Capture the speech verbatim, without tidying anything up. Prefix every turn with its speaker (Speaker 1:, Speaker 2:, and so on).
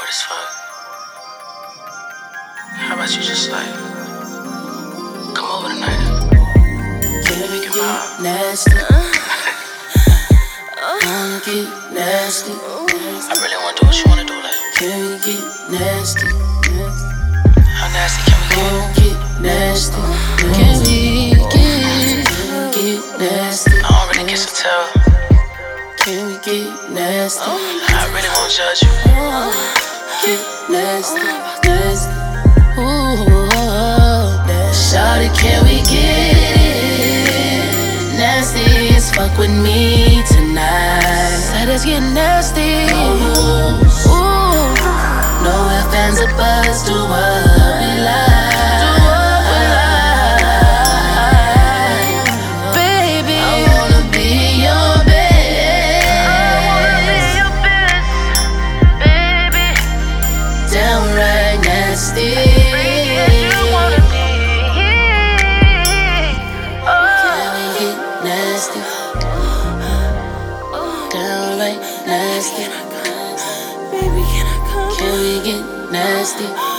Speaker 1: bored as fuck. How about you just like come over tonight and we can vibe?
Speaker 2: Nasty. Wanna get nasty.
Speaker 1: I really wanna do what you wanna do, like.
Speaker 2: Can we get nasty?
Speaker 1: How nasty can we
Speaker 2: Wanna
Speaker 1: get?
Speaker 2: get nasty. Can we get? Can we get nasty?
Speaker 1: I don't really kiss and tell.
Speaker 2: Can we get nasty?
Speaker 1: I really won't judge you.
Speaker 2: Get nasty, nasty. Ooh, shawty, can we get it? Nasty as fuck with me tonight. Said it's getting nasty. Ooh, no ifs, ands, or buts. Do what we like. Do what we like. Baby, I wanna be your bitch. I wanna be your bitch, baby. Downright nasty. Can we get nasty? Downright nasty. Baby, can I come? Can we get nasty?